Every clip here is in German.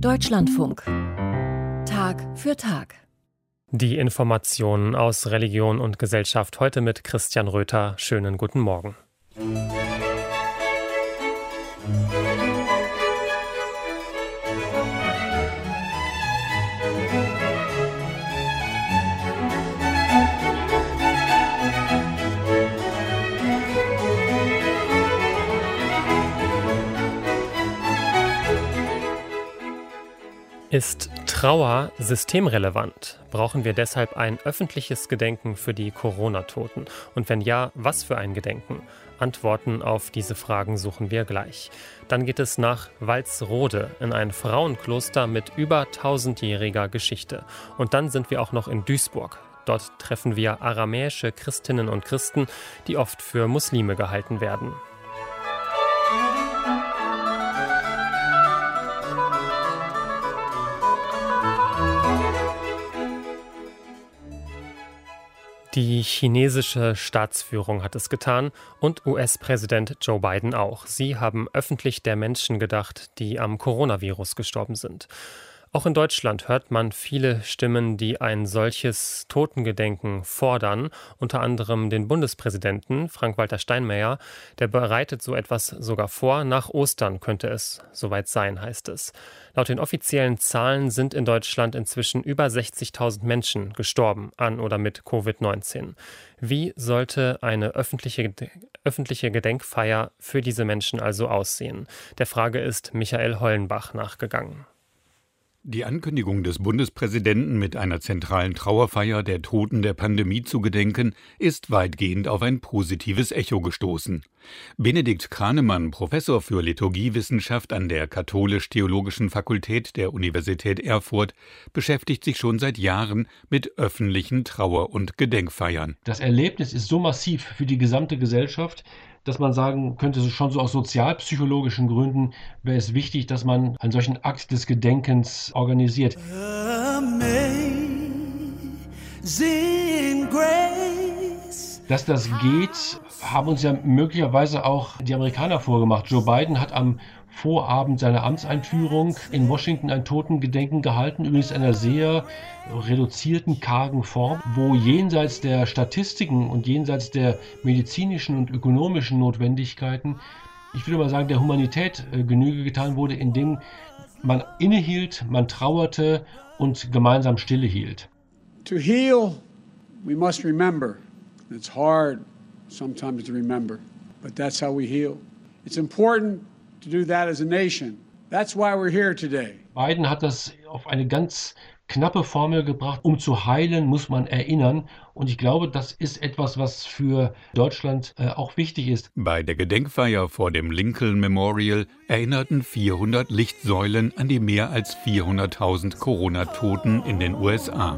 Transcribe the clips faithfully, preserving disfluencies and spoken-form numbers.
Deutschlandfunk. Tag für Tag. Die Informationen aus Religion und Gesellschaft heute mit Christian Röther. Schönen guten Morgen. Ist Trauer systemrelevant? Brauchen wir deshalb ein öffentliches Gedenken für die Corona-Toten? Und wenn ja, was für ein Gedenken? Antworten auf diese Fragen suchen wir gleich. Dann geht es nach Walsrode in ein Frauenkloster mit über tausendjähriger Geschichte. Und dann sind wir auch noch in Duisburg. Dort treffen wir aramäische Christinnen und Christen, die oft für Muslime gehalten werden. Die chinesische Staatsführung hat es getan und U S-Präsident Joe Biden auch. Sie haben öffentlich der Menschen gedacht, die am Coronavirus gestorben sind. Auch in Deutschland hört man viele Stimmen, die ein solches Totengedenken fordern, unter anderem den Bundespräsidenten Frank-Walter Steinmeier. Der bereitet so etwas sogar vor. Nach Ostern könnte es soweit sein, heißt es. Laut den offiziellen Zahlen sind in Deutschland inzwischen über sechzigtausend Menschen gestorben an oder mit Covid neunzehn. Wie sollte eine öffentliche, öffentliche Gedenkfeier für diese Menschen also aussehen? Der Frage ist Michael Hollenbach nachgegangen. Die Ankündigung des Bundespräsidenten, mit einer zentralen Trauerfeier der Toten der Pandemie zu gedenken, ist weitgehend auf ein positives Echo gestoßen. Benedikt Kranemann, Professor für Liturgiewissenschaft an der Katholisch-Theologischen Fakultät der Universität Erfurt, beschäftigt sich schon seit Jahren mit öffentlichen Trauer- und Gedenkfeiern. Das Erlebnis ist so massiv für die gesamte Gesellschaft, dass man sagen könnte, schon so aus sozialpsychologischen Gründen wäre es wichtig, dass man einen solchen Akt des Gedenkens organisiert. Amazing Grace. Dass das geht, haben uns ja möglicherweise auch die Amerikaner vorgemacht. Joe Biden hat am Vorabend seiner Amtseinführung in Washington ein Totengedenken gehalten, übrigens in einer sehr reduzierten, kargen Form, wo jenseits der Statistiken und jenseits der medizinischen und ökonomischen Notwendigkeiten, ich würde mal sagen, der Humanität äh, Genüge getan wurde, indem man innehielt, man trauerte und gemeinsam Stille hielt. To heal, we must remember. It's hard sometimes to remember, but that's how we heal. It's important to do that as a nation. That's why we're here today. Biden hat das auf eine ganz knappe Formel gebracht. Um zu heilen, muss man erinnern. Und ich glaube, das ist etwas, was für Deutschland äh, auch wichtig ist. Bei der Gedenkfeier vor dem Lincoln Memorial erinnerten vierhundert Lichtsäulen an die mehr als vierhunderttausend Corona-Toten in den U S A.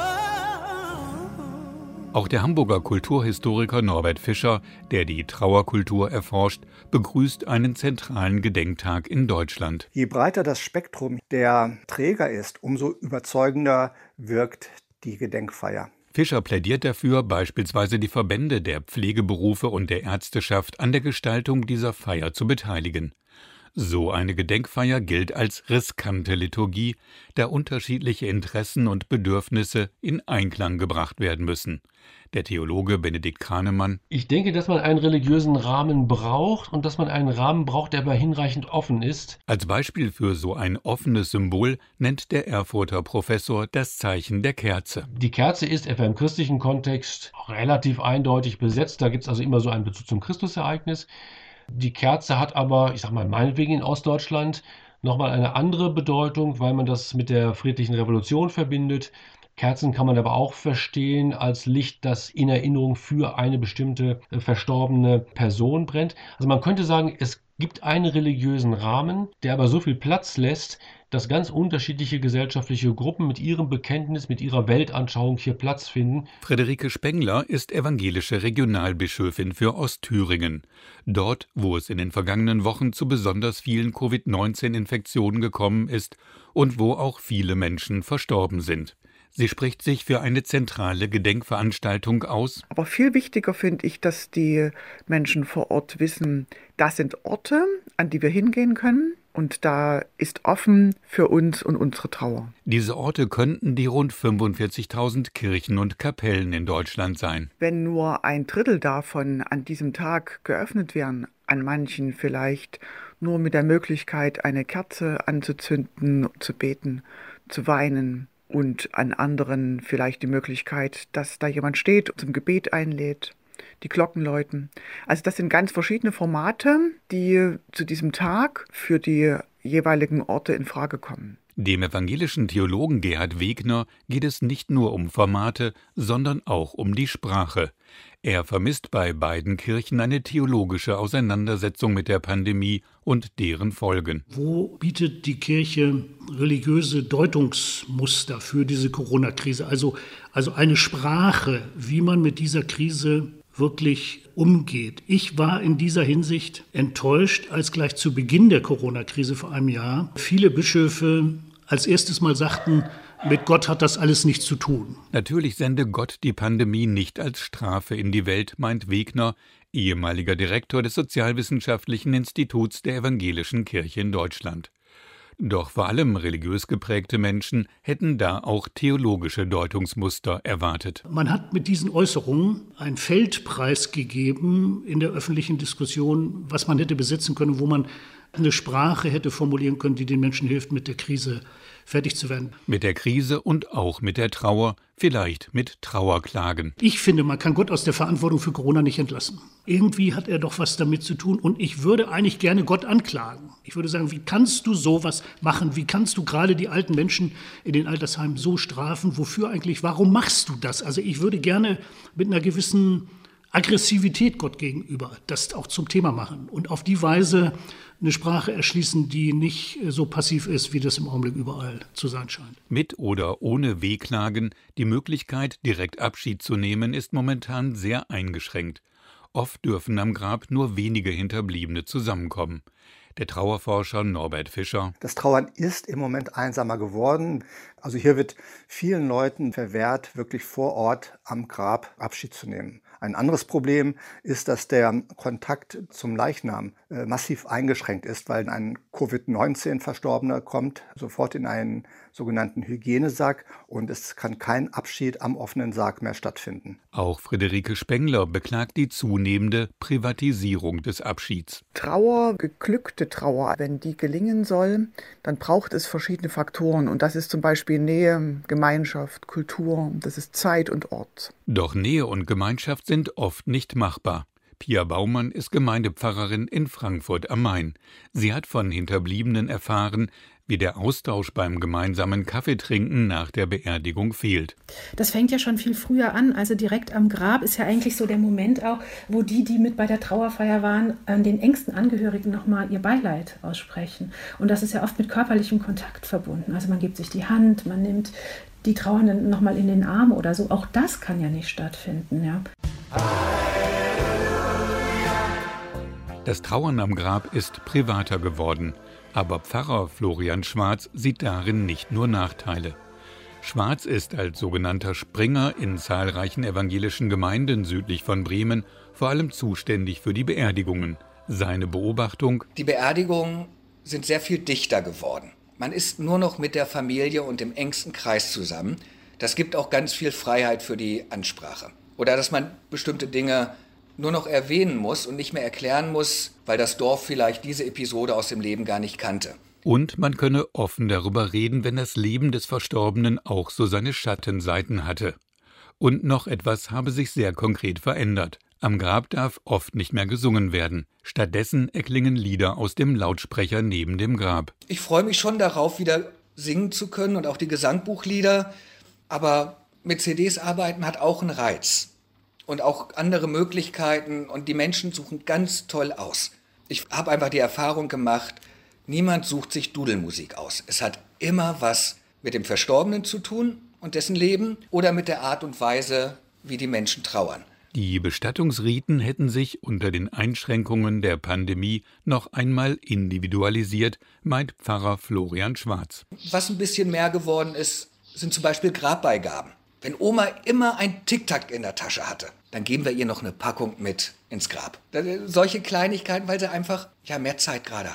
Auch der Hamburger Kulturhistoriker Norbert Fischer, der die Trauerkultur erforscht, begrüßt einen zentralen Gedenktag in Deutschland. Je breiter das Spektrum der Träger ist, umso überzeugender wirkt die Gedenkfeier. Fischer plädiert dafür, beispielsweise die Verbände der Pflegeberufe und der Ärzteschaft an der Gestaltung dieser Feier zu beteiligen. So eine Gedenkfeier gilt als riskante Liturgie, da unterschiedliche Interessen und Bedürfnisse in Einklang gebracht werden müssen. Der Theologe Benedikt Kranemann: Ich denke, dass man einen religiösen Rahmen braucht und dass man einen Rahmen braucht, der aber hinreichend offen ist. Als Beispiel für so ein offenes Symbol nennt der Erfurter Professor das Zeichen der Kerze. Die Kerze ist etwa im christlichen Kontext relativ eindeutig besetzt. Da gibt es also immer so einen Bezug zum Christusereignis. Die Kerze hat aber, ich sag mal, meinetwegen in Ostdeutschland nochmal eine andere Bedeutung, weil man das mit der friedlichen Revolution verbindet. Kerzen kann man aber auch verstehen als Licht, das in Erinnerung für eine bestimmte äh, verstorbene Person brennt. Also man könnte sagen, es gibt einen religiösen Rahmen, der aber so viel Platz lässt, dass ganz unterschiedliche gesellschaftliche Gruppen mit ihrem Bekenntnis, mit ihrer Weltanschauung hier Platz finden. Friederike Spengler ist evangelische Regionalbischöfin für Ostthüringen. Dort, wo es in den vergangenen Wochen zu besonders vielen Covid neunzehn Infektionen gekommen ist und wo auch viele Menschen verstorben sind. Sie spricht sich für eine zentrale Gedenkveranstaltung aus. Aber viel wichtiger finde ich, dass die Menschen vor Ort wissen, das sind Orte, an die wir hingehen können. Und da ist offen für uns und unsere Trauer. Diese Orte könnten die rund fünfundvierzigtausend Kirchen und Kapellen in Deutschland sein. Wenn nur ein Drittel davon an diesem Tag geöffnet wären, an manchen vielleicht nur mit der Möglichkeit, eine Kerze anzuzünden, zu beten, zu weinen, und an anderen vielleicht die Möglichkeit, dass da jemand steht und zum Gebet einlädt, die Glocken läuten. Also das sind ganz verschiedene Formate, die zu diesem Tag für die jeweiligen Orte in Frage kommen. Dem evangelischen Theologen Gerhard Wegner geht es nicht nur um Formate, sondern auch um die Sprache. Er vermisst bei beiden Kirchen eine theologische Auseinandersetzung mit der Pandemie und deren Folgen. Wo bietet die Kirche religiöse Deutungsmuster für diese Corona-Krise? Also, also eine Sprache, wie man mit dieser Krise wirklich umgeht. Ich war in dieser Hinsicht enttäuscht, als gleich zu Beginn der Corona-Krise vor einem Jahr viele Bischöfe als erstes Mal sagten, mit Gott hat das alles nichts zu tun. Natürlich sende Gott die Pandemie nicht als Strafe in die Welt, meint Wegner, ehemaliger Direktor des Sozialwissenschaftlichen Instituts der Evangelischen Kirche in Deutschland. Doch vor allem religiös geprägte Menschen hätten da auch theologische Deutungsmuster erwartet. Man hat mit diesen Äußerungen ein Feld preisgegeben in der öffentlichen Diskussion, was man hätte besetzen können, wo man eine Sprache hätte formulieren können, die den Menschen hilft, mit der Krise fertig zu werden. Mit der Krise und auch mit der Trauer, vielleicht mit Trauerklagen. Ich finde, man kann Gott aus der Verantwortung für Corona nicht entlassen. Irgendwie hat er doch was damit zu tun und ich würde eigentlich gerne Gott anklagen. Ich würde sagen, wie kannst du sowas machen? Wie kannst du gerade die alten Menschen in den Altersheimen so strafen? Wofür eigentlich? Warum machst du das? Also ich würde gerne mit einer gewissen Aggressivität Gott gegenüber das auch zum Thema machen und auf die Weise eine Sprache erschließen, die nicht so passiv ist, wie das im Augenblick überall zu sein scheint. Mit oder ohne Wehklagen, die Möglichkeit, direkt Abschied zu nehmen, ist momentan sehr eingeschränkt. Oft dürfen am Grab nur wenige Hinterbliebene zusammenkommen. Der Trauerforscher Norbert Fischer. Das Trauern ist im Moment einsamer geworden. Also hier wird vielen Leuten verwehrt, wirklich vor Ort am Grab Abschied zu nehmen. Ein anderes Problem ist, dass der Kontakt zum Leichnam äh, massiv eingeschränkt ist, weil ein Covid neunzehn Verstorbener kommt sofort in einen sogenannten Hygienesack und es kann kein Abschied am offenen Sarg mehr stattfinden. Auch Friederike Spengler beklagt die zunehmende Privatisierung des Abschieds. Trauer, geglückte Trauer, wenn die gelingen soll, dann braucht es verschiedene Faktoren und das ist zum Beispiel Nähe, Gemeinschaft, Kultur, das ist Zeit und Ort. Doch Nähe und Gemeinschaft sind oft nicht machbar. Pia Baumann ist Gemeindepfarrerin in Frankfurt am Main. Sie hat von Hinterbliebenen erfahren, wie der Austausch beim gemeinsamen Kaffeetrinken nach der Beerdigung fehlt. Das fängt ja schon viel früher an. Also direkt am Grab ist ja eigentlich so der Moment auch, wo die, die mit bei der Trauerfeier waren, den engsten Angehörigen nochmal ihr Beileid aussprechen. Und das ist ja oft mit körperlichem Kontakt verbunden. Also man gibt sich die Hand, man nimmt die Trauernden nochmal in den Arm oder so. Auch das kann ja nicht stattfinden, ja. Das Trauern am Grab ist privater geworden. Aber Pfarrer Florian Schwarz sieht darin nicht nur Nachteile. Schwarz ist als sogenannter Springer in zahlreichen evangelischen Gemeinden südlich von Bremen vor allem zuständig für die Beerdigungen. Seine Beobachtung: Die Beerdigungen sind sehr viel dichter geworden. Man ist nur noch mit der Familie und dem engsten Kreis zusammen. Das gibt auch ganz viel Freiheit für die Ansprache. Oder dass man bestimmte Dinge nur noch erwähnen muss und nicht mehr erklären muss, weil das Dorf vielleicht diese Episode aus dem Leben gar nicht kannte. Und man könne offen darüber reden, wenn das Leben des Verstorbenen auch so seine Schattenseiten hatte. Und noch etwas habe sich sehr konkret verändert. Am Grab darf oft nicht mehr gesungen werden. Stattdessen erklingen Lieder aus dem Lautsprecher neben dem Grab. Ich freue mich schon darauf, wieder singen zu können und auch die Gesangbuchlieder. Aber mit C Ds arbeiten hat auch einen Reiz. Und auch andere Möglichkeiten und die Menschen suchen ganz toll aus. Ich habe einfach die Erfahrung gemacht, niemand sucht sich Dudelmusik aus. Es hat immer was mit dem Verstorbenen zu tun und dessen Leben oder mit der Art und Weise, wie die Menschen trauern. Die Bestattungsriten hätten sich unter den Einschränkungen der Pandemie noch einmal individualisiert, meint Pfarrer Florian Schwarz. Was ein bisschen mehr geworden ist, sind zum Beispiel Grabbeigaben. Wenn Oma immer ein Tic-Tac in der Tasche hatte, dann geben wir ihr noch eine Packung mit ins Grab. Solche Kleinigkeiten, weil sie einfach ja, mehr Zeit gerade haben.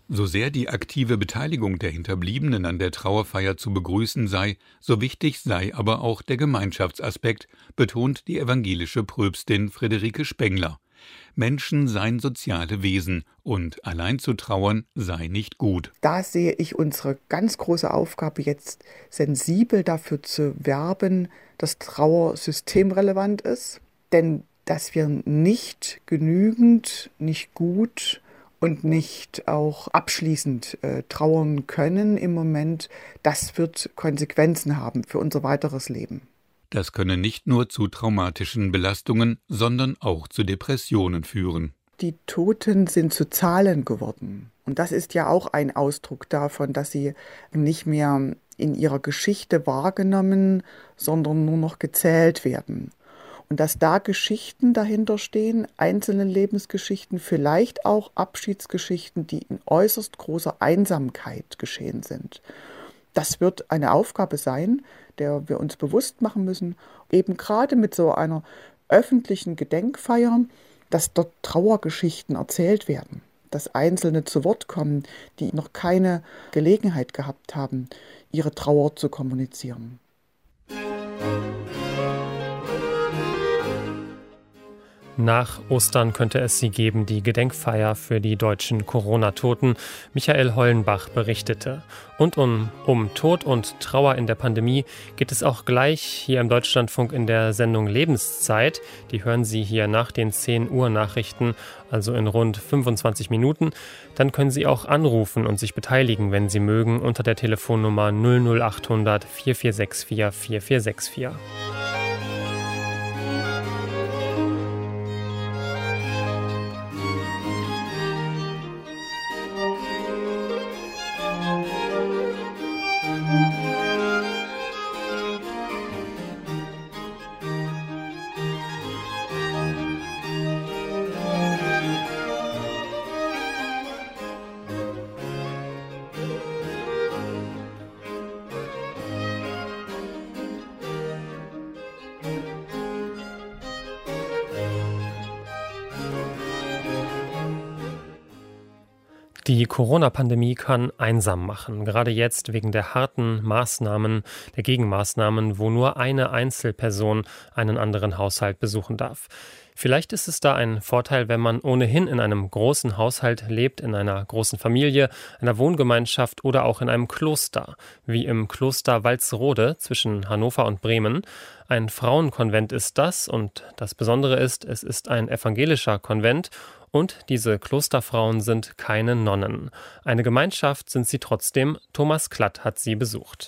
So sehr die aktive Beteiligung der Hinterbliebenen an der Trauerfeier zu begrüßen sei, so wichtig sei aber auch der Gemeinschaftsaspekt, betont die evangelische Pröpstin Friederike Spengler. Menschen seien soziale Wesen und allein zu trauern sei nicht gut. Da sehe ich unsere ganz große Aufgabe jetzt, sensibel dafür zu werben, dass Trauer systemrelevant ist, denn dass wir nicht genügend, nicht gut und nicht auch abschließend äh, trauern können im Moment, das wird Konsequenzen haben für unser weiteres Leben. Das könne nicht nur zu traumatischen Belastungen, sondern auch zu Depressionen führen. Die Toten sind zu Zahlen geworden. Und das ist ja auch ein Ausdruck davon, dass sie nicht mehr in ihrer Geschichte wahrgenommen, sondern nur noch gezählt werden. Und dass da Geschichten dahinter stehen, einzelne Lebensgeschichten, vielleicht auch Abschiedsgeschichten, die in äußerst großer Einsamkeit geschehen sind. Das wird eine Aufgabe sein, der wir uns bewusst machen müssen, eben gerade mit so einer öffentlichen Gedenkfeier, dass dort Trauergeschichten erzählt werden, dass Einzelne zu Wort kommen, die noch keine Gelegenheit gehabt haben, ihre Trauer zu kommunizieren. Nach Ostern könnte es sie geben, die Gedenkfeier für die deutschen Corona-Toten. Michael Hollenbach berichtete. Und um, um Tod und Trauer in der Pandemie geht es auch gleich hier im Deutschlandfunk in der Sendung Lebenszeit. Die hören Sie hier nach den zehn Uhr Nachrichten, also in rund fünfundzwanzig Minuten. Dann können Sie auch anrufen und sich beteiligen, wenn Sie mögen, unter der Telefonnummer null null acht hundert vier vier sechs vier vier vier sechs vier. Die Corona-Pandemie kann einsam machen, gerade jetzt wegen der harten Maßnahmen, der Gegenmaßnahmen, wo nur eine Einzelperson einen anderen Haushalt besuchen darf. Vielleicht ist es da ein Vorteil, wenn man ohnehin in einem großen Haushalt lebt, in einer großen Familie, einer Wohngemeinschaft oder auch in einem Kloster, wie im Kloster Walsrode zwischen Hannover und Bremen. Ein Frauenkonvent ist das und das Besondere ist, es ist ein evangelischer Konvent. Und diese Klosterfrauen sind keine Nonnen. Eine Gemeinschaft sind sie trotzdem. Thomas Klatt hat sie besucht.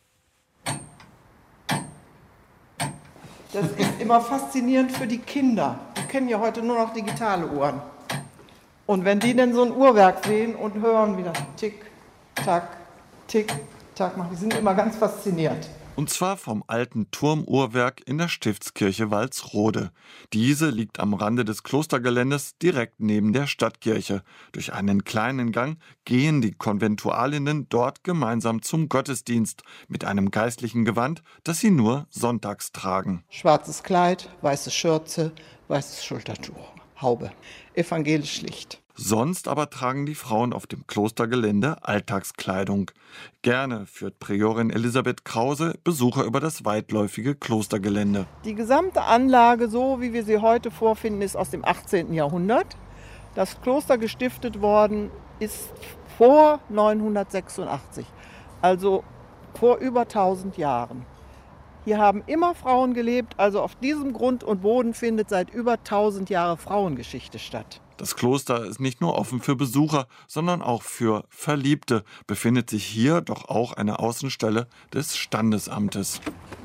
Das ist immer faszinierend für die Kinder. Die kennen ja heute nur noch digitale Uhren. Und wenn die dann so ein Uhrwerk sehen und hören, wie das Tick, Tack, Tick, Tack macht, die sind immer ganz fasziniert. Und zwar vom alten Turmuhrwerk in der Stiftskirche Walsrode. Diese liegt am Rande des Klostergeländes direkt neben der Stadtkirche. Durch einen kleinen Gang gehen die Konventualinnen dort gemeinsam zum Gottesdienst mit einem geistlichen Gewand, das sie nur sonntags tragen. Schwarzes Kleid, weiße Schürze, weißes Schultertuch, Haube, evangelisch schlicht. Sonst aber tragen die Frauen auf dem Klostergelände Alltagskleidung. Gerne führt Priorin Elisabeth Krause Besucher über das weitläufige Klostergelände. Die gesamte Anlage, so wie wir sie heute vorfinden, ist aus dem achtzehnten Jahrhundert. Das Kloster gestiftet worden ist vor neunhundertsechsundachtzig, also vor über tausend Jahren. Hier haben immer Frauen gelebt, also auf diesem Grund und Boden findet seit über tausend Jahren Frauengeschichte statt. Das Kloster ist nicht nur offen für Besucher, sondern auch für Verliebte. Befindet sich hier doch auch eine Außenstelle des Standesamtes.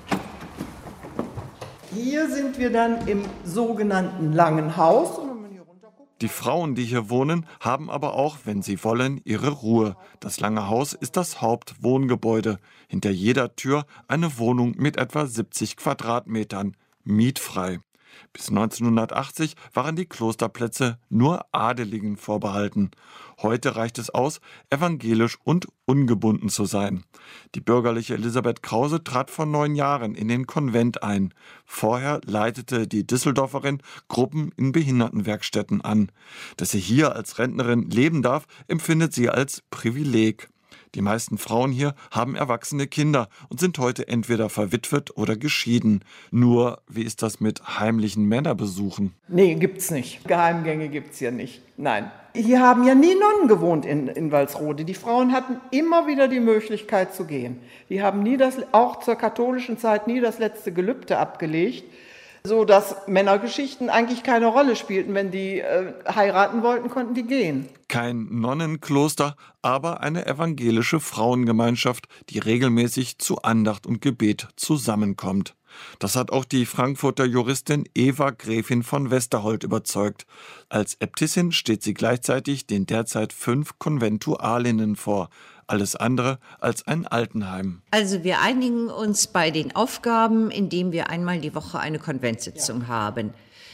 Hier sind wir dann im sogenannten Langen Haus. Die Frauen, die hier wohnen, haben aber auch, wenn sie wollen, ihre Ruhe. Das Lange Haus ist das Hauptwohngebäude. Hinter jeder Tür eine Wohnung mit etwa siebzig Quadratmetern, mietfrei. Bis neunzehnhundertachtzig waren die Klosterplätze nur Adeligen vorbehalten. Heute reicht es aus, evangelisch und ungebunden zu sein. Die bürgerliche Elisabeth Krause trat vor neun Jahren in den Konvent ein. Vorher leitete die Düsseldorferin Gruppen in Behindertenwerkstätten an. Dass sie hier als Rentnerin leben darf, empfindet sie als Privileg. Die meisten Frauen hier haben erwachsene Kinder und sind heute entweder verwitwet oder geschieden. Nur, wie ist das mit heimlichen Männerbesuchen? Nee, gibt's nicht. Geheimgänge gibt's hier nicht. Nein. Hier haben ja nie Nonnen gewohnt in, in Walsrode. Die Frauen hatten immer wieder die Möglichkeit zu gehen. Die haben nie das, auch zur katholischen Zeit nie das letzte Gelübde abgelegt, so dass Männergeschichten eigentlich keine Rolle spielten. Wenn die äh, heiraten wollten, konnten die gehen. Kein Nonnenkloster, aber eine evangelische Frauengemeinschaft, die regelmäßig zu Andacht und Gebet zusammenkommt. Das hat auch die Frankfurter Juristin Eva Gräfin von Westerholt überzeugt. Als Äbtissin steht sie gleichzeitig den derzeit fünf Konventualinnen vor. Alles andere als ein Altenheim. Also wir einigen uns bei den Aufgaben, indem wir einmal die Woche eine Konventsitzung ja. haben.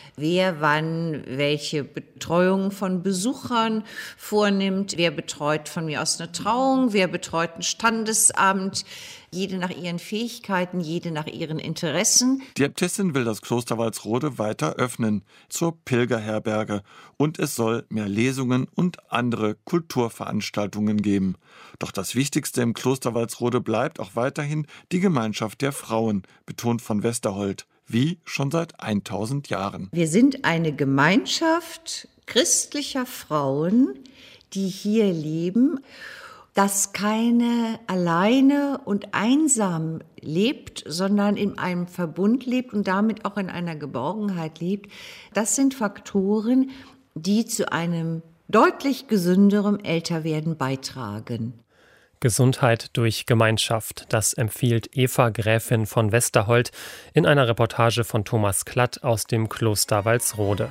Wer wann welche Betreuung von Besuchern vornimmt, wer betreut von mir aus eine Trauung, wer betreut ein Standesamt, jede nach ihren Fähigkeiten, jede nach ihren Interessen. Die Äbtissin will das Kloster Walsrode weiter öffnen zur Pilgerherberge und es soll mehr Lesungen und andere Kulturveranstaltungen geben. Doch das Wichtigste im Kloster Walsrode bleibt auch weiterhin die Gemeinschaft der Frauen, betont von Westerholt. Wie schon seit tausend Jahren. Wir sind eine Gemeinschaft christlicher Frauen, die hier leben, das keine alleine und einsam lebt, sondern in einem Verbund lebt und damit auch in einer Geborgenheit lebt. Das sind Faktoren, die zu einem deutlich gesünderem Älterwerden beitragen. Gesundheit durch Gemeinschaft, das empfiehlt Eva Gräfin von Westerholt in einer Reportage von Thomas Klatt aus dem Kloster Walsrode.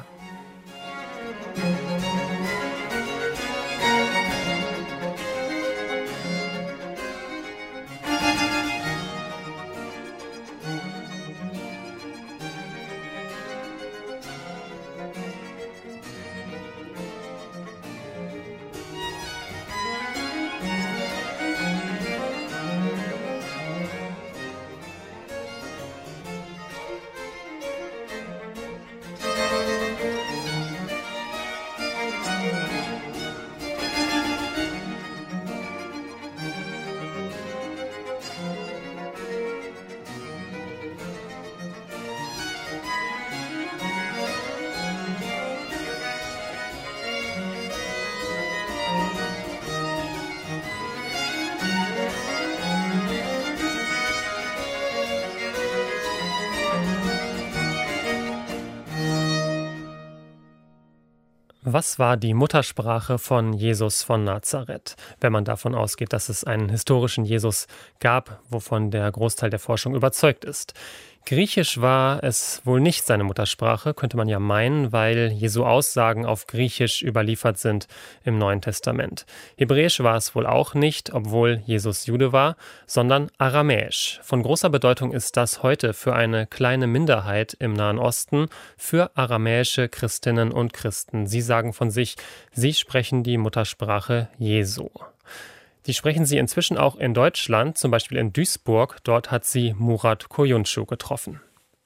Was war die Muttersprache von Jesus von Nazareth, wenn man davon ausgeht, dass es einen historischen Jesus gab, wovon der Großteil der Forschung überzeugt ist? Griechisch war es wohl nicht seine Muttersprache, könnte man ja meinen, weil Jesu Aussagen auf Griechisch überliefert sind im Neuen Testament. Hebräisch war es wohl auch nicht, obwohl Jesus Jude war, sondern Aramäisch. Von großer Bedeutung ist das heute für eine kleine Minderheit im Nahen Osten, für aramäische Christinnen und Christen. Sie sagen von sich, sie sprechen die Muttersprache Jesu. Die sprechen sie inzwischen auch in Deutschland, zum Beispiel in Duisburg. Dort hat sie Murat Koyuncu getroffen.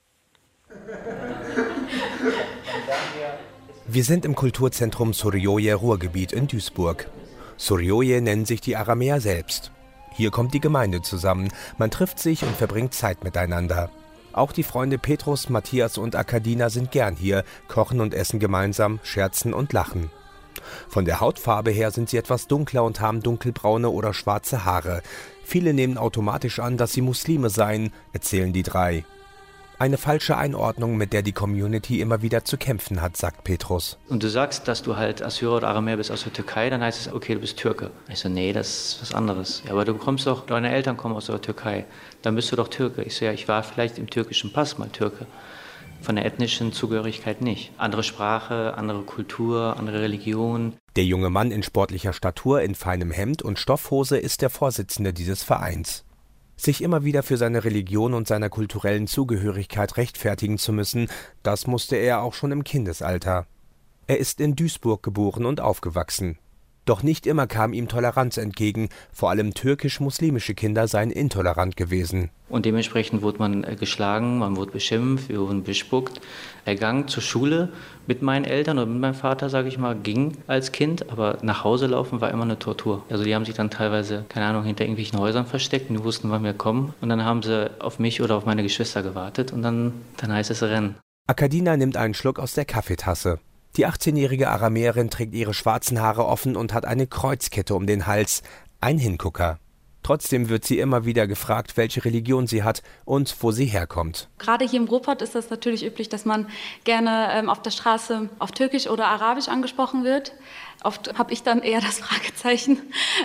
Wir sind im Kulturzentrum Suryoye Ruhrgebiet in Duisburg. Suryoye nennen sich die Aramäer selbst. Hier kommt die Gemeinde zusammen. Man trifft sich und verbringt Zeit miteinander. Auch die Freunde Petrus, Matthias und Akadina sind gern hier, kochen und essen gemeinsam, scherzen und lachen. Von der Hautfarbe her sind sie etwas dunkler und haben dunkelbraune oder schwarze Haare. Viele nehmen automatisch an, dass sie Muslime seien, erzählen die drei. Eine falsche Einordnung, mit der die Community immer wieder zu kämpfen hat, sagt Petrus. Und du sagst, dass du halt Assyrer oder Aramäer bist aus der Türkei, dann heißt es, okay, du bist Türke. Ich so, nee, das ist was anderes. Ja, aber du kommst doch, deine Eltern kommen aus der Türkei, dann bist du doch Türke. Ich so, ja, ich war vielleicht im türkischen Pass mal Türke. Von der ethnischen Zugehörigkeit nicht. Andere Sprache, andere Kultur, andere Religion. Der junge Mann in sportlicher Statur, in feinem Hemd und Stoffhose ist der Vorsitzende dieses Vereins. Sich immer wieder für seine Religion und seiner kulturellen Zugehörigkeit rechtfertigen zu müssen, das musste er auch schon im Kindesalter. Er ist in Duisburg geboren und aufgewachsen. Doch nicht immer kam ihm Toleranz entgegen, vor allem türkisch-muslimische Kinder seien intolerant gewesen. Und dementsprechend wurde man geschlagen, man wurde beschimpft, wir wurden bespuckt. Der Gang zur Schule mit meinen Eltern oder mit meinem Vater, sage ich mal, ging als Kind, aber nach Hause laufen war immer eine Tortur. Also die haben sich dann teilweise, keine Ahnung, hinter irgendwelchen Häusern versteckt und die wussten, wann wir kommen. Und dann haben sie auf mich oder auf meine Geschwister gewartet und dann, dann heißt es Rennen. Akadina nimmt einen Schluck aus der Kaffeetasse. Die achtzehnjährige Aramäerin trägt ihre schwarzen Haare offen und hat eine Kreuzkette um den Hals. Ein Hingucker. Trotzdem wird sie immer wieder gefragt, welche Religion sie hat und wo sie herkommt. Gerade hier im Ruhrpott ist das natürlich üblich, dass man gerne ähm, auf der Straße auf Türkisch oder Arabisch angesprochen wird. Oft habe ich dann eher das Fragezeichen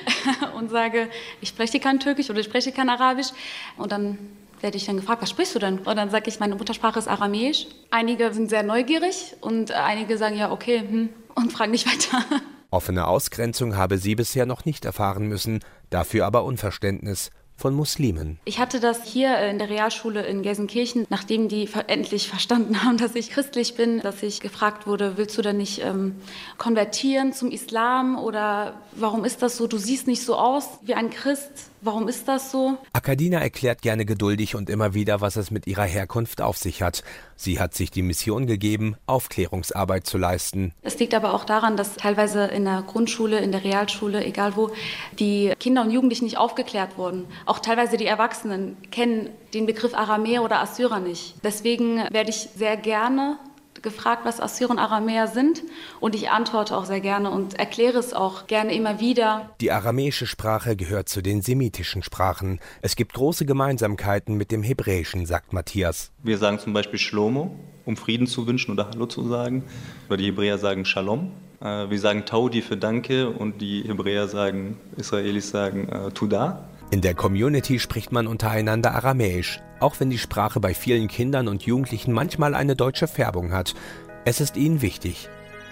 und sage, ich spreche kein Türkisch oder ich spreche kein Arabisch. Und dann werde ich dann gefragt, was sprichst du denn? Und dann sage ich, meine Muttersprache ist Aramäisch. Einige sind sehr neugierig und einige sagen, ja, okay, hm, und fragen nicht weiter. Offene Ausgrenzung habe sie bisher noch nicht erfahren müssen, dafür aber Unverständnis von Muslimen. Ich hatte das hier in der Realschule in Gelsenkirchen, nachdem die endlich verstanden haben, dass ich christlich bin, dass ich gefragt wurde, willst du denn nicht ähm, konvertieren zum Islam oder warum ist das so? Du siehst nicht so aus wie ein Christ. Warum ist das so? Akadina erklärt gerne geduldig und immer wieder, was es mit ihrer Herkunft auf sich hat. Sie hat sich die Mission gegeben, Aufklärungsarbeit zu leisten. Es liegt aber auch daran, dass teilweise in der Grundschule, in der Realschule, egal wo, die Kinder und Jugendlichen nicht aufgeklärt wurden. Auch teilweise die Erwachsenen kennen den Begriff Aramäer oder Assyrer nicht. Deswegen werde ich sehr gerne gefragt, was Assyrer und Aramäer sind, und ich antworte auch sehr gerne und erkläre es auch gerne immer wieder. Die aramäische Sprache gehört zu den semitischen Sprachen. Es gibt große Gemeinsamkeiten mit dem Hebräischen, sagt Matthias. Wir sagen zum Beispiel Shlomo, um Frieden zu wünschen oder Hallo zu sagen. Oder die Hebräer sagen Shalom. Wir sagen Taudi für Danke und die Hebräer sagen, Israelis sagen Tuda. In der Community spricht man untereinander Aramäisch, auch wenn die Sprache bei vielen Kindern und Jugendlichen manchmal eine deutsche Färbung hat. Es ist ihnen wichtig.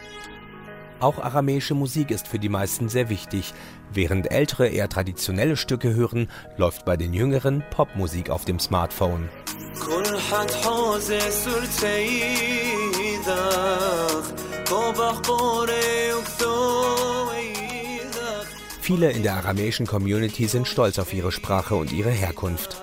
Auch aramäische Musik ist für die meisten sehr wichtig. Während Ältere eher traditionelle Stücke hören, läuft bei den Jüngeren Popmusik auf dem Smartphone. Viele in der aramäischen Community sind stolz auf ihre Sprache und ihre Herkunft.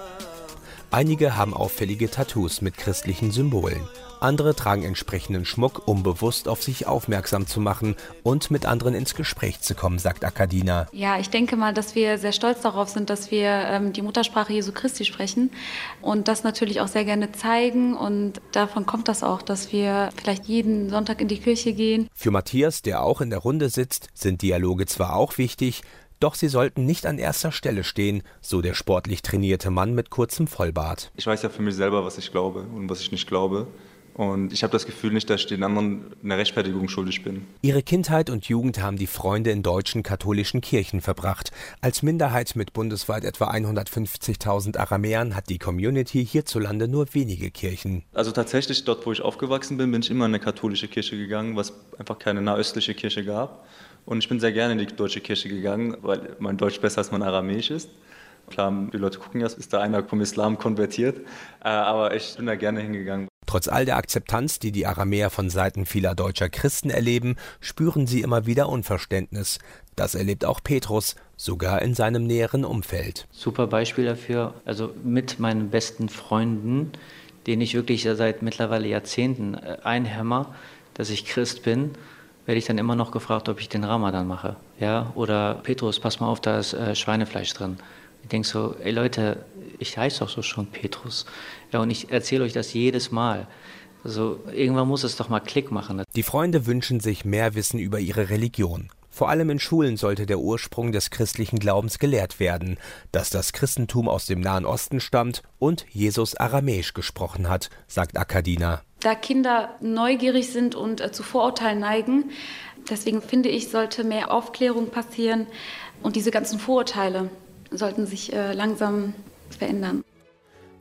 Einige haben auffällige Tattoos mit christlichen Symbolen. Andere tragen entsprechenden Schmuck, um bewusst auf sich aufmerksam zu machen und mit anderen ins Gespräch zu kommen, sagt Akadina. Ja, ich denke mal, dass wir sehr stolz darauf sind, dass wir ähm, die Muttersprache Jesu Christi sprechen und das natürlich auch sehr gerne zeigen. Und davon kommt das auch, dass wir vielleicht jeden Sonntag in die Kirche gehen. Für Matthias, der auch in der Runde sitzt, sind Dialoge zwar auch wichtig, doch sie sollten nicht an erster Stelle stehen, so der sportlich trainierte Mann mit kurzem Vollbart. Ich weiß ja für mich selber, was ich glaube und was ich nicht glaube. Und ich habe das Gefühl nicht, dass ich den anderen eine Rechtfertigung schuldig bin. Ihre Kindheit und Jugend haben die Freunde in deutschen katholischen Kirchen verbracht. Als Minderheit mit bundesweit etwa hundertfünfzigtausend Aramäern hat die Community hierzulande nur wenige Kirchen. Also tatsächlich, dort wo ich aufgewachsen bin, bin ich immer in eine katholische Kirche gegangen, was einfach keine nahöstliche Kirche gab. Und ich bin sehr gerne in die deutsche Kirche gegangen, weil mein Deutsch besser als mein Aramäisch ist. Klar, die Leute gucken ja, ist da einer vom Islam konvertiert, aber ich bin da gerne hingegangen. Trotz all der Akzeptanz, die die Aramäer von Seiten vieler deutscher Christen erleben, spüren sie immer wieder Unverständnis. Das erlebt auch Petrus, sogar in seinem näheren Umfeld. Super Beispiel dafür, also mit meinen besten Freunden, denen ich wirklich seit mittlerweile Jahrzehnten einhämmer, dass ich Christ bin, werde ich dann immer noch gefragt, ob ich den Ramadan mache. Ja? Oder Petrus, pass mal auf, da ist äh, Schweinefleisch drin. Ich denke so, ey Leute, ich heiße doch so schon Petrus. Ja, und ich erzähle euch das jedes Mal. Also irgendwann muss es doch mal Klick machen. Die Freunde wünschen sich mehr Wissen über ihre Religion. Vor allem in Schulen sollte der Ursprung des christlichen Glaubens gelehrt werden, dass das Christentum aus dem Nahen Osten stammt und Jesus Aramäisch gesprochen hat, sagt Akadina. Da Kinder neugierig sind und äh, zu Vorurteilen neigen, deswegen finde ich, sollte mehr Aufklärung passieren und diese ganzen Vorurteile sollten sich äh, langsam verändern.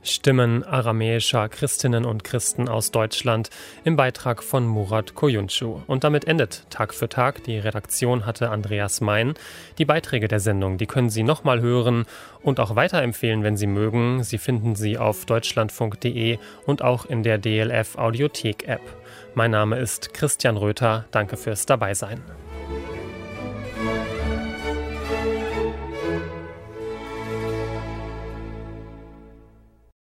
Stimmen aramäischer Christinnen und Christen aus Deutschland im Beitrag von Murat Koyuncu. Und damit endet Tag für Tag. Die Redaktion hatte Andreas Mein. Die Beiträge der Sendung, die können Sie nochmal hören und auch weiterempfehlen, wenn Sie mögen. Sie finden sie auf deutschlandfunk punkt de und auch in der D L F Audiothek-App. Mein Name ist Christian Röther. Danke fürs Dabeisein.